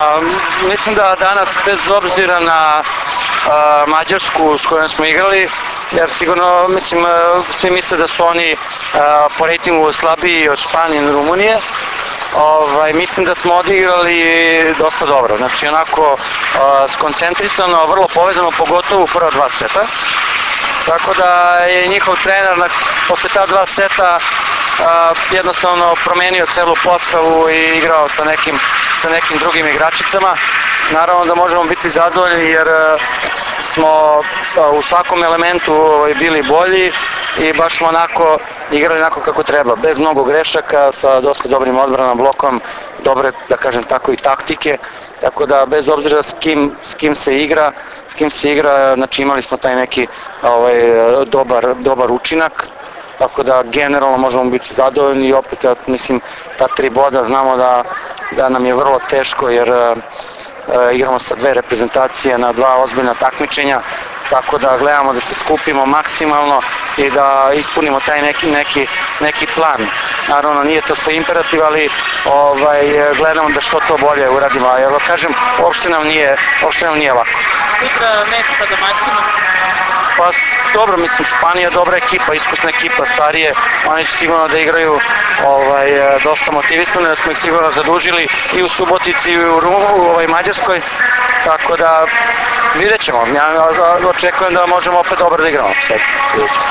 Mislim da danas, bez obzira na Mađarsku s kojom smo igrali, jer sigurno, svi misle da su oni po rejtingu slabiji od Španije i Rumunije, mislim da smo odigrali dosta dobro, znači onako skoncentrisano, vrlo povezano, pogotovo u prva dva seta. Tako da je njihov trener posle ta dva seta jednostavno promenio celu postavu i igrao sa nekim drugim igračicama. Naravno da možemo biti zadovoljni jer smo u svakom elementu bili bolji i baš smo igrali onako kako treba, bez mnogo grešaka, sa dosta dobrim odbranom, blokom, dobre, da kažem tako, i taktike. Tako da bez obzira s kim se igra, znači imali smo taj neki dobar učinak, tako da generalno možemo biti zadovoljni i opet, mislim, ta 3 boda znamo da nam je vrlo teško jer igramo sa 2 reprezentacije na 2 ozbiljna takmičenja, tako da gledamo da se skupimo maksimalno i da ispunimo taj neki plan. Naravno, nije to sve imperativ, ali gledamo da što to bolje uradimo, jer kažem, uopšte nam nije lako. Sutra meč sa domaćinom? Pa dobro, mislim, Španija je dobra ekipa, iskusna ekipa, starije, oni će sigurno da igraju dosta motivisano, da smo ih sigurno zadužili i u Subotici i u Mađarskoj, tako da vidjet ćemo, ja očekujem da možemo opet dobro da igramo.